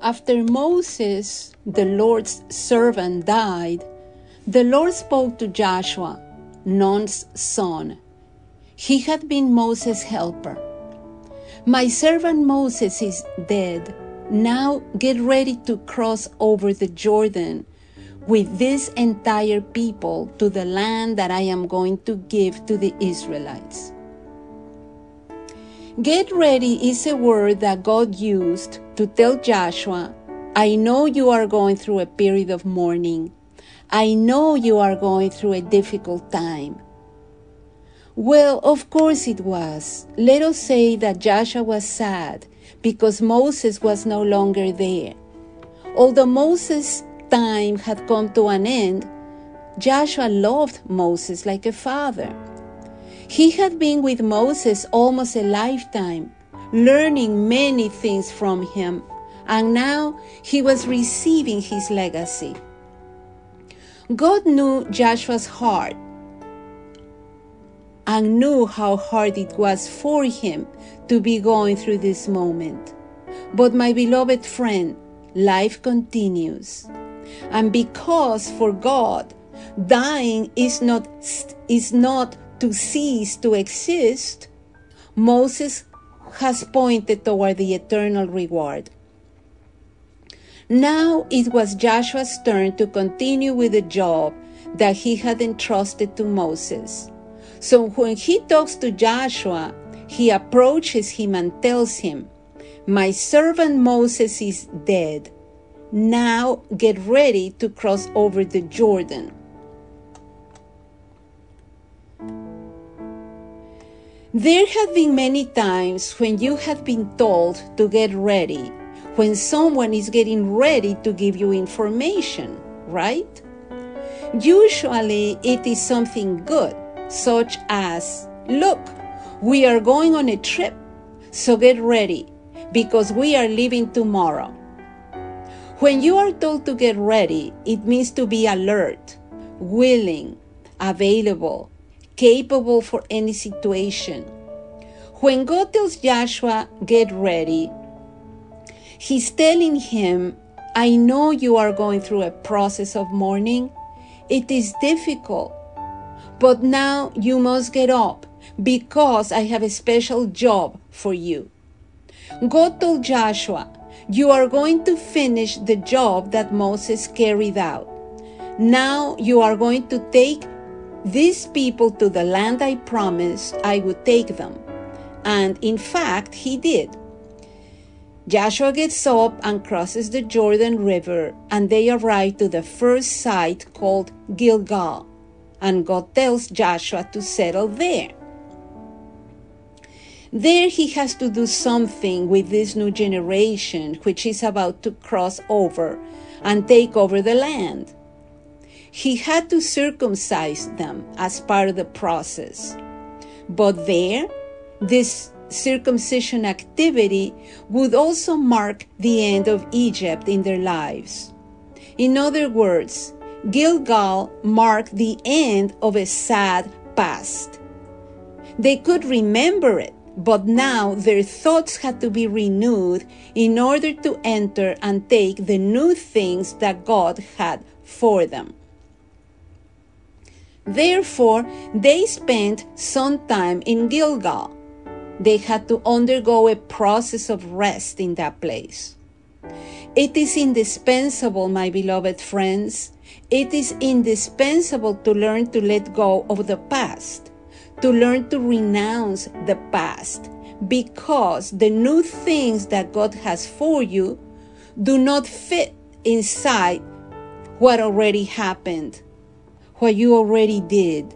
After Moses, the Lord's servant, died, the Lord spoke to Joshua, Nun's son. He had been Moses' helper. My servant Moses is dead. Now get ready to cross over the Jordan with this entire people to the land that I am going to give to the Israelites. Get ready is a word that God used to tell Joshua, I know you are going through a period of mourning. I know you are going through a difficult time. Well, of course it was. Let us say that Joshua was sad because Moses was no longer there. Although Moses' time had come to an end, Joshua loved Moses like a father. He had been with Moses almost a lifetime, learning many things from him, and now he was receiving his legacy. God knew Joshua's heart and knew how hard it was for him to be going through this moment. But my beloved friend, life continues. And because for God, dying is not to cease to exist, Moses has pointed toward the eternal reward. Now it was Joshua's turn to continue with the job that he had entrusted to Moses. So when he talks to Joshua, he approaches him and tells him, my servant Moses is dead. Now get ready to cross over the Jordan. There have been many times when you have been told to get ready, when someone is getting ready to give you information, right? Usually it is something good, such as, look, we are going on a trip, so get ready, because we are leaving tomorrow. When you are told to get ready, it means to be alert, willing, available, capable for any situation. When God tells Joshua, get ready, he's telling him, I know you are going through a process of mourning. It is difficult, but now you must get up because I have a special job for you. God told Joshua, you are going to finish the job that Moses carried out. Now you are going to take these people to the land I promised I would take them. And in fact, he did. Joshua gets up and crosses the Jordan River, and they arrive to the first site called Gilgal. And God tells Joshua to settle there. There he has to do something with this new generation, which is about to cross over and take over the land. He had to circumcise them as part of the process. But there, this circumcision activity would also mark the end of Egypt in their lives. In other words, Gilgal marked the end of a sad past. They could remember it, but now their thoughts had to be renewed in order to enter and take the new things that God had for them. Therefore, they spent some time in Gilgal. They had to undergo a process of rest in that place. It is indispensable, my beloved friends. It is indispensable to learn to let go of the past, to learn to renounce the past, because the new things that God has for you do not fit inside what already happened, what you already did.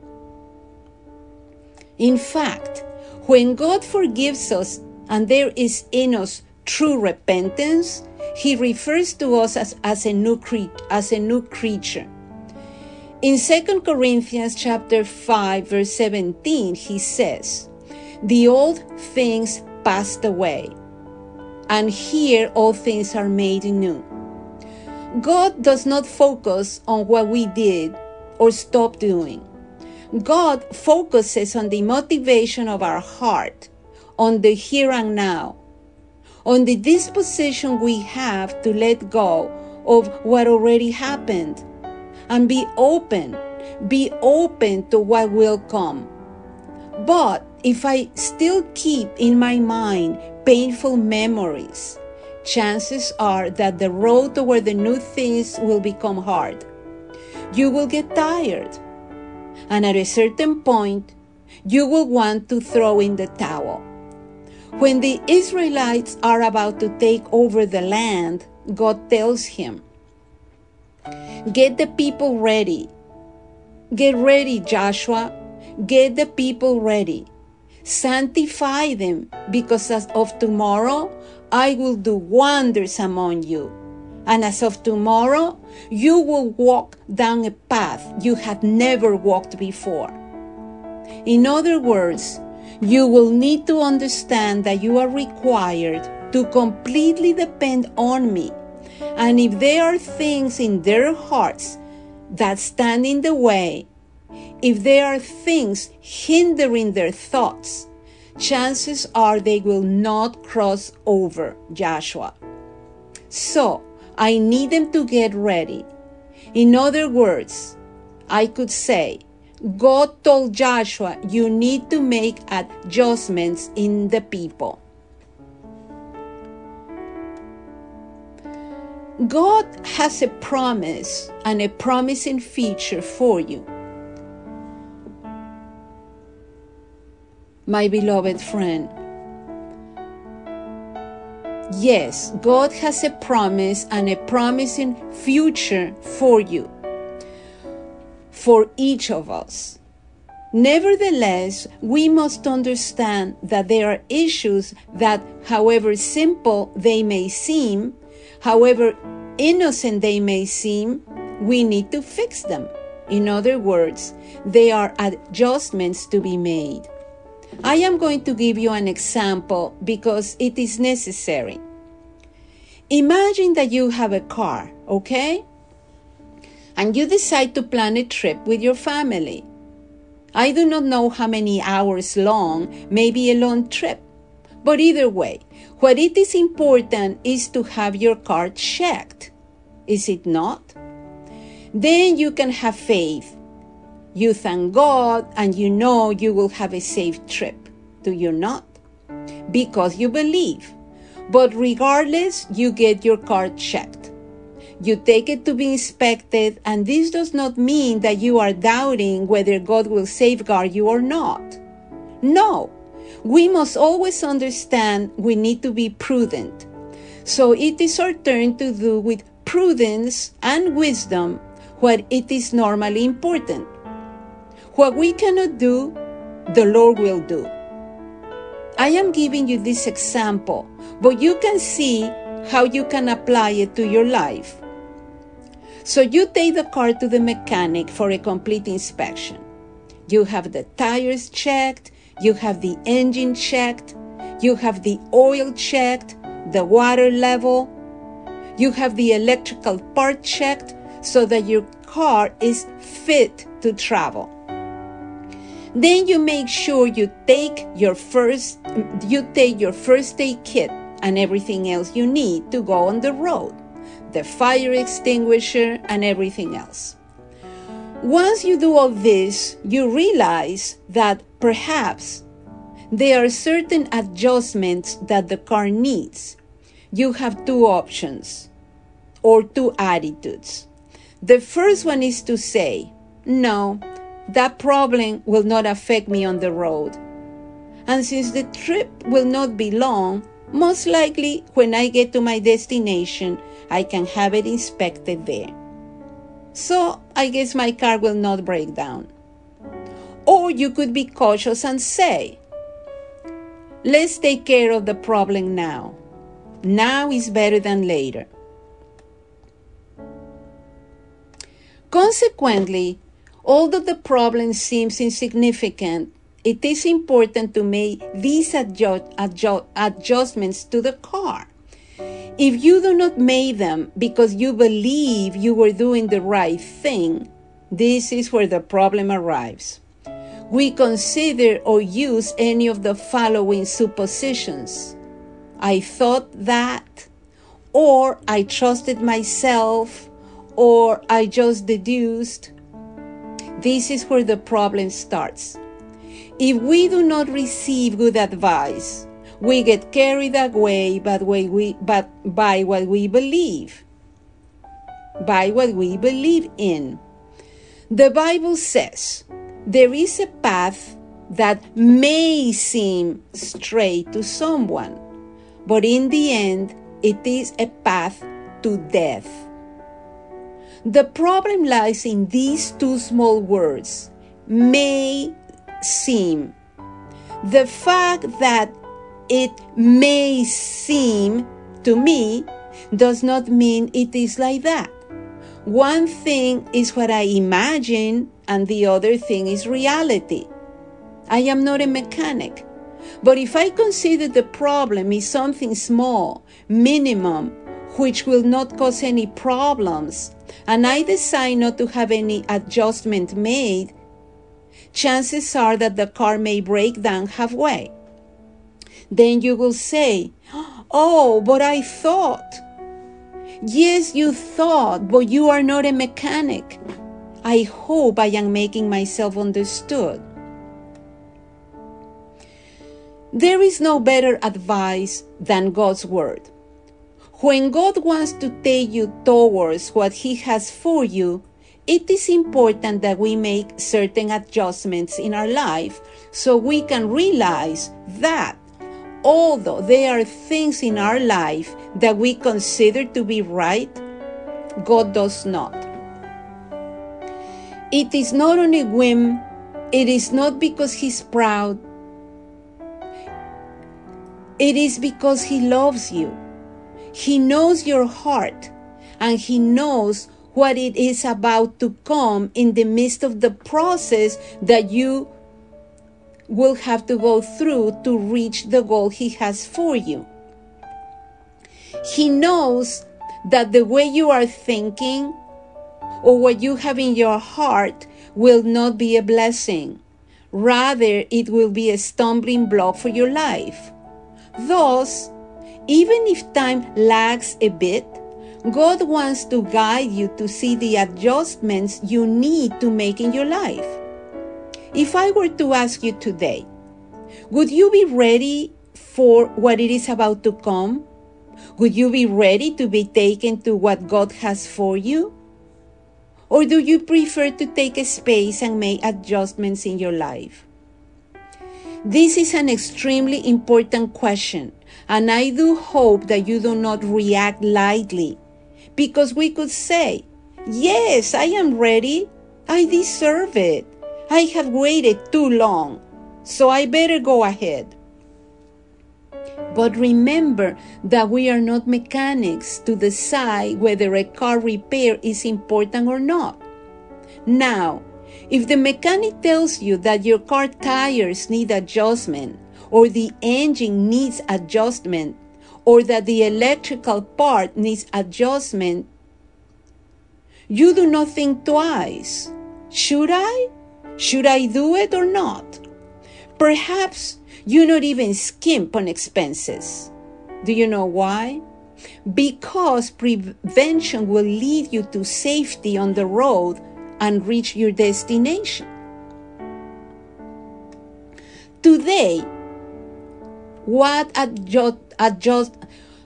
In fact, when God forgives us and there is in us true repentance, He refers to us as a new creature. In 2 Corinthians chapter 5, verse 17, he says, the old things passed away, and here all things are made new. God does not focus on what we did or stopped doing. God focuses on the motivation of our heart, on the here and now, on the disposition we have to let go of what already happened and be open to what will come. But if I still keep in my mind painful memories, chances are that the road toward the new things will become hard. You will get tired, and at a certain point, you will want to throw in the towel. When the Israelites are about to take over the land, God tells him, "Get the people ready. Get ready, Joshua. Get the people ready. Sanctify them, because as of tomorrow, I will do wonders among you. And as of tomorrow, you will walk down a path you have never walked before." In other words, you will need to understand that you are required to completely depend on me. And if there are things in their hearts that stand in the way, if there are things hindering their thoughts, chances are they will not cross over, Joshua. So, I need them to get ready. In other words, I could say, God told Joshua, you need to make adjustments in the people. God has a promise and a promising future for you. My beloved friend, yes, God has a promise and a promising future for you, for each of us. Nevertheless, we must understand that there are issues that, however simple they may seem, however innocent they may seem, we need to fix them. In other words, there are adjustments to be made. I am going to give you an example because it is necessary. Imagine that you have a car, okay? And you decide to plan a trip with your family. I do not know how many hours long, maybe a long trip. But either way, what it is important is to have your car checked. Is it not? Then you can have faith. You thank God and you know you will have a safe trip. Do you not? Because you believe. But regardless, you get your car checked. You take it to be inspected, and this does not mean that you are doubting whether God will safeguard you or not. No, we must always understand we need to be prudent. So it is our turn to do with prudence and wisdom what it is normally important. What we cannot do, the Lord will do. I am giving you this example, but you can see how you can apply it to your life. So you take the car to the mechanic for a complete inspection. You have the tires checked, you have the engine checked, you have the oil checked, the water level, you have the electrical part checked so that your car is fit to travel. Then you make sure you take your first aid kit and everything else you need to go on the road, the fire extinguisher and everything else. Once you do all this, you realize that perhaps there are certain adjustments that the car needs. You have two options or two attitudes. The first one is to say, no, that problem will not affect me on the road. And since the trip will not be long, most likely when I get to my destination, I can have it inspected there. So I guess my car will not break down. Or you could be cautious and say, let's take care of the problem now. Now is better than later. Consequently, although the problem seems insignificant, it is important to make these adjustments to the car. If you do not make them because you believe you were doing the right thing, this is where the problem arrives. We consider or use any of the following suppositions. I thought that, or I trusted myself, or I just deduced. This is where the problem starts. If we do not receive good advice, we get carried away by what we believe, by what we believe in. The Bible says there is a path that may seem straight to someone, but in the end, it is a path to death. The problem lies in these two small words, may seem. The fact that it may seem to me does not mean it is like that. One thing is what I imagine, and the other thing is reality. I am not a mechanic. But if I consider the problem is something small, minimum, which will not cause any problems, and I decide not to have any adjustment made, chances are that the car may break down halfway. Then you will say, oh, but I thought. Yes, you thought, but you are not a mechanic. I hope I am making myself understood. There is no better advice than God's word. When God wants to take you towards what He has for you, it is important that we make certain adjustments in our life so we can realize that although there are things in our life that we consider to be right, God does not. It is not on a whim. It is not because He's proud. It is because He loves you. He knows your heart, and He knows what it is about to come in the midst of the process that you will have to go through to reach the goal He has for you. He knows that the way you are thinking or what you have in your heart will not be a blessing. Rather, it will be a stumbling block for your life. Thus, even if time lags a bit, God wants to guide you to see the adjustments you need to make in your life. If I were to ask you today, would you be ready for what it is about to come? Would you be ready to be taken to what God has for you? Or do you prefer to take a space and make adjustments in your life? This is an extremely important question, and I do hope that you do not react lightly, because we could say, yes, I am ready. I deserve it. I have waited too long, so I better go ahead. But remember that we are not mechanics to decide whether a car repair is important or not. Now, if the mechanic tells you that your car tires need adjustment, or the engine needs adjustment, or that the electrical part needs adjustment, you do not think twice. Should I? Should I do it or not? Perhaps you not even skimp on expenses. Do you know why? Because prevention will lead you to safety on the road and reach your destination. Today, what adjustments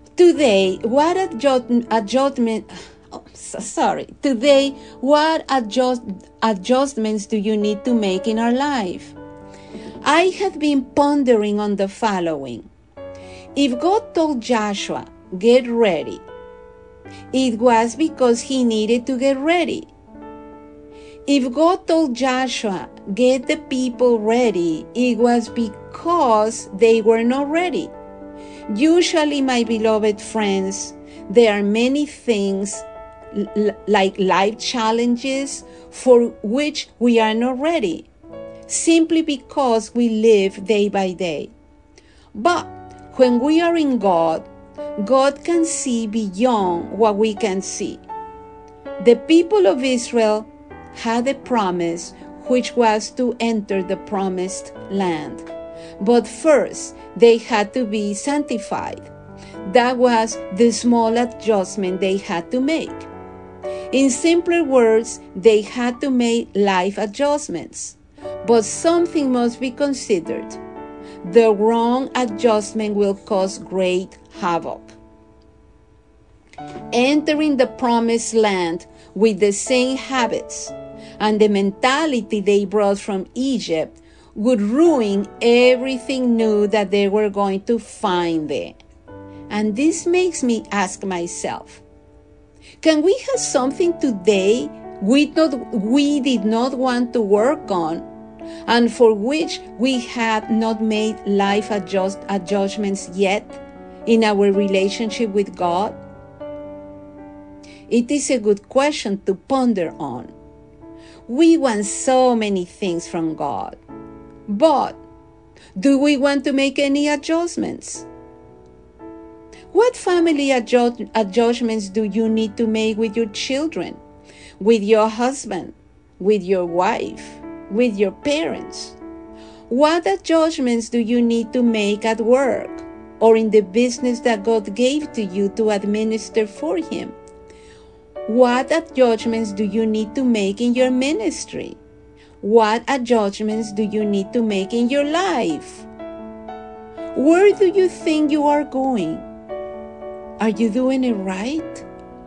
do you need to make in our life? I have been pondering on the following. If God told Joshua, get ready, it was because he needed to get ready. If God told Joshua, get the people ready, it was because they were not ready. Usually, my beloved friends, there are many things like life challenges for which we are not ready, simply because we live day by day. But when we are in God, God can see beyond what we can see. The people of Israel had a promise, which was to enter the promised land. But first, they had to be sanctified. That was the small adjustment they had to make. In simpler words, they had to make life adjustments. But something must be considered. The wrong adjustment will cause great havoc. Entering the promised land with the same habits and the mentality they brought from Egypt would ruin everything new that they were going to find there. And this makes me ask myself, can we have something today we did not want to work on, and for which we have not made life adjustments yet in our relationship with God? It is a good question to ponder on. We want so many things from God, but do we want to make any adjustments? What family adjustments do you need to make with your children, with your husband, with your wife, with your parents? What adjustments do you need to make at work or in the business that God gave to you to administer for Him? What adjustments do you need to make in your ministry? What adjustments do you need to make in your life? Where do you think you are going? Are you doing it right?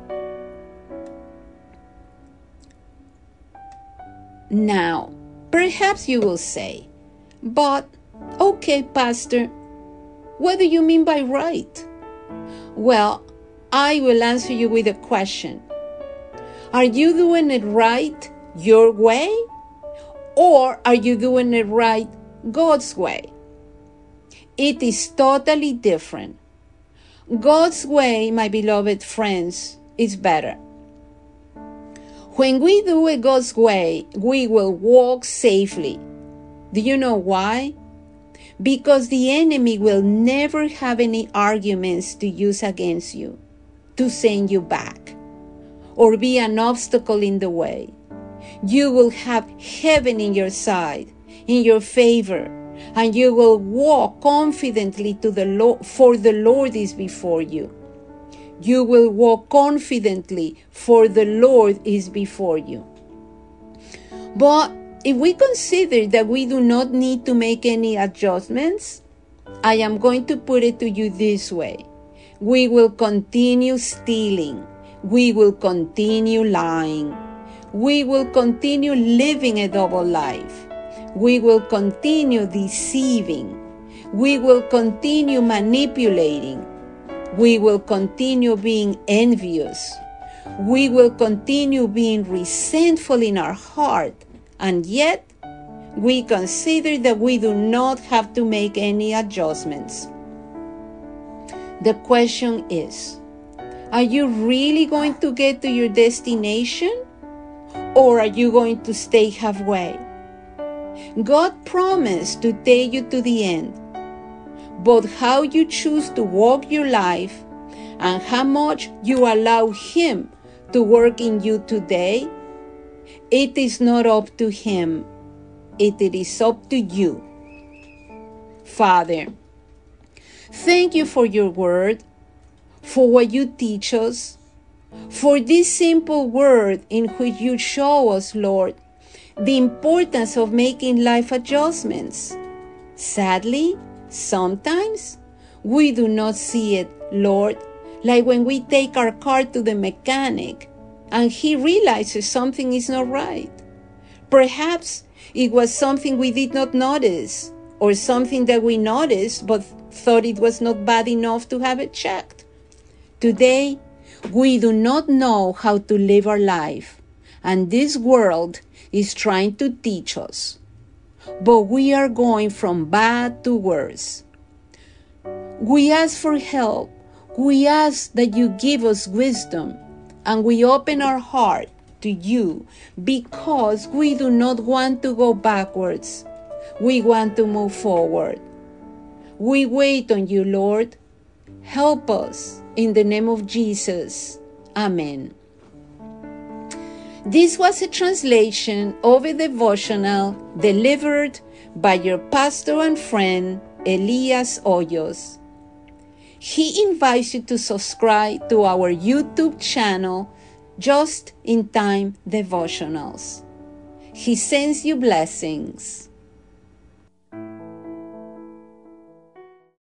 Now, perhaps you will say, but, okay, Pastor, what do you mean by right? Well, I will answer you with a question. Are you doing it right your way? Or are you doing it right God's way? It is totally different. God's way, my beloved friends, is better. When we do it God's way, we will walk safely. Do you know why? Because the enemy will never have any arguments to use against you, to send you back, or be an obstacle in the way. You will have heaven in your side, in your favor, and you will walk confidently to the Lord, for the Lord is before you. You will walk confidently, for the Lord is before you. But if we consider that we do not need to make any adjustments, I am going to put it to you this way. We will continue stealing. We will continue lying. We will continue living a double life. We will continue deceiving. We will continue manipulating. We will continue being envious. We will continue being resentful in our heart. And yet, we consider that we do not have to make any adjustments. The question is, are you really going to get to your destination? Or are you going to stay halfway? God promised to take you to the end, but how you choose to walk your life and how much you allow Him to work in you today, it is not up to Him. It is up to you. Father, thank you for your word, for what you teach us, for this simple word in which you show us, Lord, the importance of making life adjustments. Sadly, sometimes we do not see it, Lord, like when we take our car to the mechanic and he realizes something is not right. Perhaps it was something we did not notice, or something that we noticed but thought it was not bad enough to have it checked. Today, we do not know how to live our life, and this world is trying to teach us. But we are going from bad to worse. We ask for help. We ask that you give us wisdom, and we open our heart to you because we do not want to go backwards. We want to move forward. We wait on you, Lord. Help us in the name of Jesus. Amen. This was a translation of a devotional delivered by your pastor and friend, Elias Hoyos. He invites you to subscribe to our YouTube channel, Just in Time Devotionals. He sends you blessings.